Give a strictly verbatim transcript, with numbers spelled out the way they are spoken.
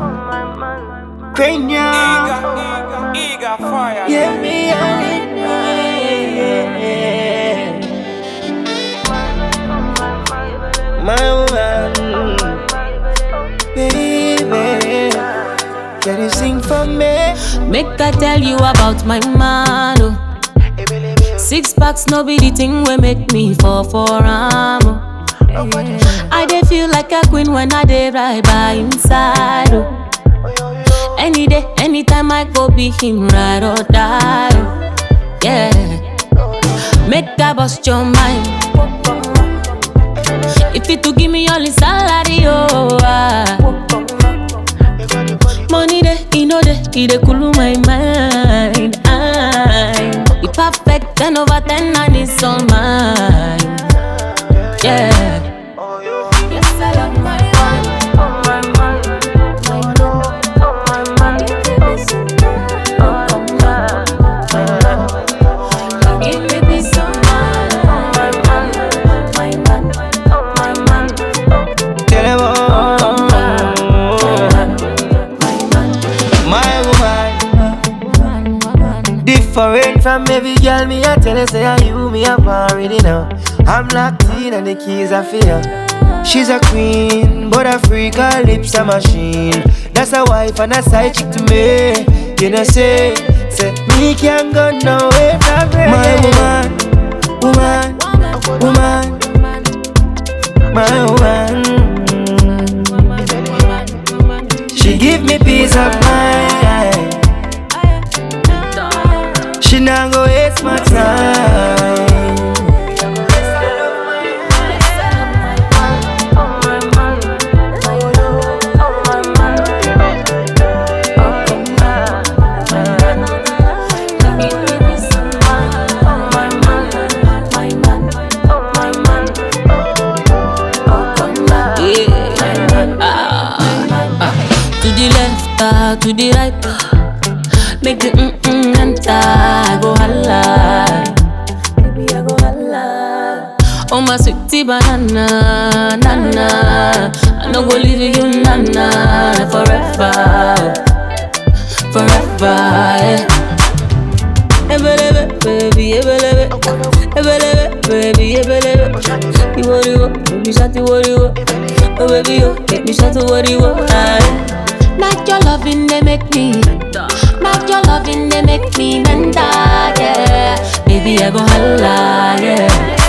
Cranium. Eager, eager fire. Yeah, me and it. My woman, baby, can you sing for me? Make I tell you about my man. Oh. Six packs, no be the thing we make me fall for am. Oh. I dey feel like a queen when I dey right by inside. Oh. Any day, anytime I go be him, ride or die. Oh. Yeah, make I bust your mind. If it to give me all his salary, oh ah. Money de, he know de, he de cool my mind. I'm he perfect, ten over ten and it's all mine. Yeah. Yes, I love my man. Oh my man, my man, oh my man. Oh my man, give me peace of mind. Oh my man, my man, oh my man. Tell them all. My woman, different from every girl. Me I tell her say I you me up already now. I'm locked in and the keys are for her. She's a queen, but a freak, her lips a machine. That's a wife and a side chick to me. You know say, say me can't go nowhere from her. My woman, woman, woman, my woman. She give me peace of mind. She not go waste my time. To the left, uh, to the right, uh, make the mm-mm enter, I go holla. Baby, I go holla. Oh my sweetie banana, nana, I no go leave you, nana, forever, forever, yeah. Ebelebe, baby, ebelebe, ebelebe, baby, ebelebe. You worry, what? Baby, shut the worry, what? Oh baby, you make me shout to worry, what? Not your loving, they make me. Not your loving, they make me menda, yeah. Baby, I go holla, yeah.